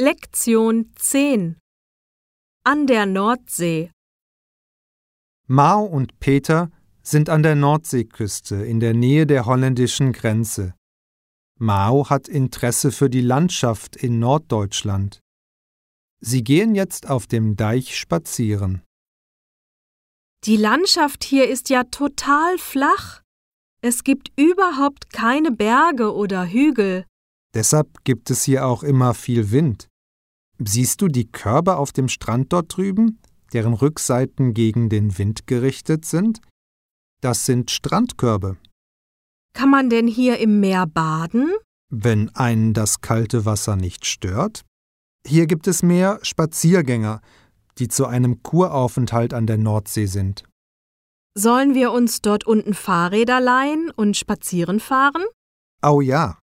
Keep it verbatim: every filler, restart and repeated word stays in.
Lektion zehn. An der Nordsee. Mao und Peter sind an der Nordseeküste in der Nähe der holländischen Grenze. Mao hat Interesse für die Landschaft in Norddeutschland. Sie gehen jetzt auf dem Deich spazieren. Die Landschaft hier ist ja total flach. Es gibt überhaupt keine Berge oder Hügel. Deshalb gibt es hier auch immer viel Wind. Siehst du die Körbe auf dem Strand dort drüben, deren Rückseiten gegen den Wind gerichtet sind? Das sind Strandkörbe. Kann man denn hier im Meer baden? Wenn einen das kalte Wasser nicht stört. Hier gibt es mehr Spaziergänger, die zu einem Kuraufenthalt an der Nordsee sind. Sollen wir uns dort unten Fahrräder leihen und spazieren fahren? Oh ja,